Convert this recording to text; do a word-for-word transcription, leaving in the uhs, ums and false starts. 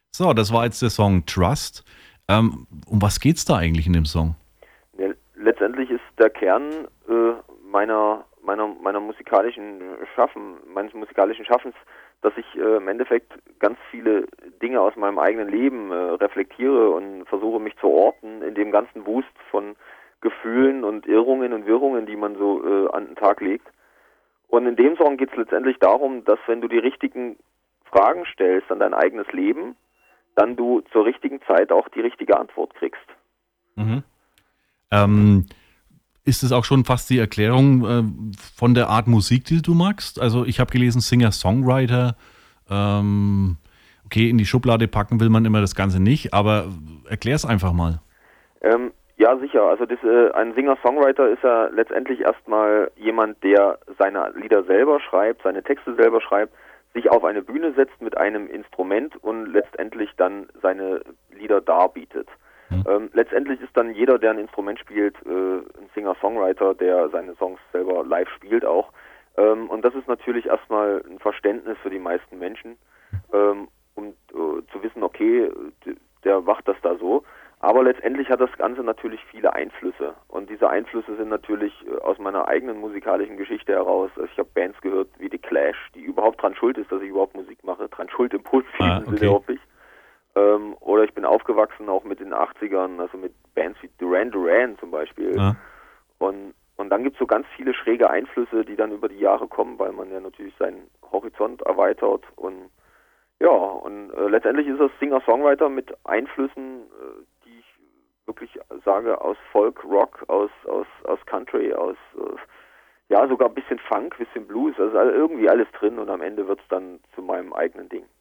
So, das war jetzt der Song Trust. Ähm, um was geht's da eigentlich in dem Song? Ja, letztendlich ist der Kern äh, meiner, meiner, meiner musikalischen Schaffen, meines musikalischen Schaffens, dass ich äh, im Endeffekt ganz viele Dinge aus meinem eigenen Leben äh, reflektiere und versuche mich zu orten in dem ganzen Wust von Gefühlen und Irrungen und Wirrungen, die man so äh, an den Tag legt. Und in dem Song geht es letztendlich darum, dass wenn du die richtigen Fragen stellst an dein eigenes Leben, dann du zur richtigen Zeit auch die richtige Antwort kriegst. Mhm. Ähm, ist es auch schon fast die Erklärung äh, von der Art Musik, die du magst? Also ich habe gelesen, Singer-Songwriter. Ähm, okay, in die Schublade packen will man immer das Ganze nicht, aber erklär es einfach mal. Ähm, ja, sicher. Also das, äh, ein Singer-Songwriter ist ja letztendlich erstmal jemand, der seine Lieder selber schreibt, seine Texte selber schreibt, sich auf eine Bühne setzt mit einem Instrument und letztendlich dann seine Lieder darbietet. Hm? Ähm, letztendlich ist dann jeder, der ein Instrument spielt, äh, ein Singer-Songwriter, der seine Songs selber live spielt auch. Ähm, und das ist natürlich erstmal ein Verständnis für die meisten Menschen, ähm, um äh, zu wissen, okay, d- der macht das da so. Aber letztendlich hat das Ganze natürlich viele Einflüsse. Und diese Einflüsse sind natürlich äh, aus meiner eigenen musikalischen Geschichte heraus. Also ich habe Bands gehört wie The Clash, die überhaupt dran schuld ist, dass ich überhaupt Musik mache. Dran schuld im Ah, positiven Sinne, okay. hoffe ich. Ähm, oder ich bin aufgewachsen auch mit den achtzigern, also mit Bands wie Duran Duran zum Beispiel. Ah. Und, und dann gibt es so ganz viele schräge Einflüsse, die dann über die Jahre kommen, weil man ja natürlich seinen Horizont erweitert. Und ja, und äh, letztendlich ist es Singer-Songwriter mit Einflüssen, äh, die ich wirklich sage, aus Folk, Rock, aus, aus, aus Country, aus äh, ja sogar ein bisschen Funk, ein bisschen Blues, also irgendwie alles drin und am Ende wird es dann zu meinem eigenen Ding.